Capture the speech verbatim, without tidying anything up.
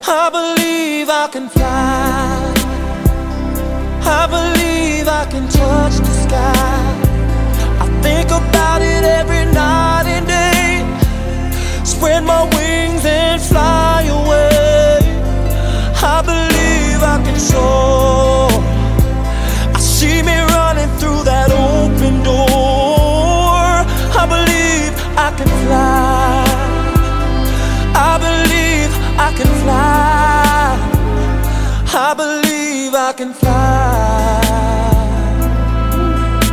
I believe I can fly. I believe I can touch the sky. I think about it every night and day. Spread my wings and fly away. I believe I can soar. I see me running through that open door. I believe I can fly. I believe I can fly. I believe I can fly.